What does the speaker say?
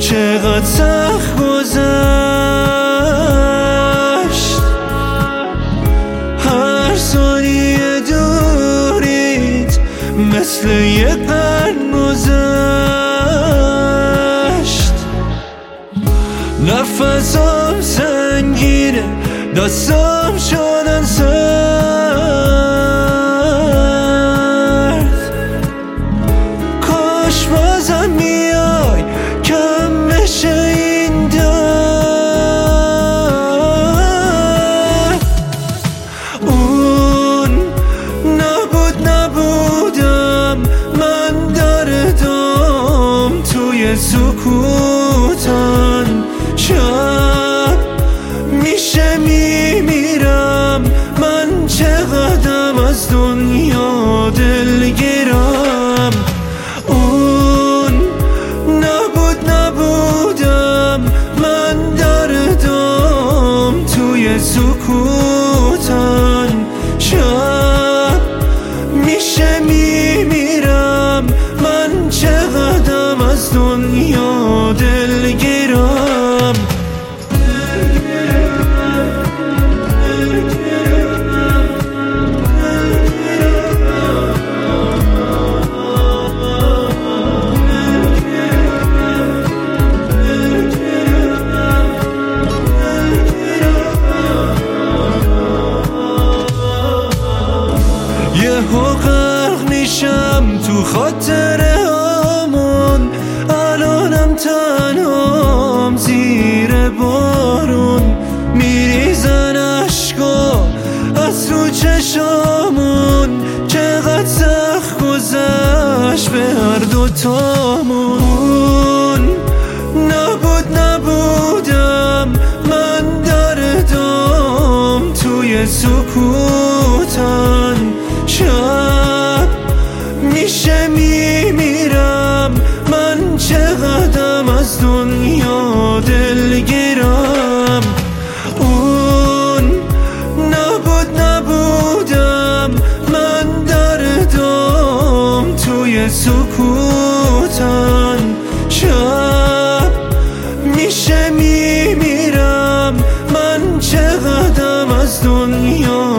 چقدر سخت گذشت. هر ثانیه دوریت مثل یه قرن گذشت. نفسم سنگینه، دستم شدن سرد. کاش بازم میای کم بشه این درد. اون نبودم من دردم توی سکوتن. شب میشه میمیرم من، چقدرم از دنیا دلگیرم. اون نبودم من دردم توی سکوتن. شب میشه میمیرم من، چقدرم از دنیا دلگیرم. یهو غرق میشم تو خاطره هامون. الانم تنهام زیر بارون، میریزن اشکا از رو چشامون. چقدر سخت گذشت به هر دوتامون. نبودم من دردم توی سکوتن. شب میشه میمیرم من، چقدرم از دنیا دلگیرم. اون نبودم من دردم توی سکوتن. شب میشه میمیرم من، چقدرم از دنیا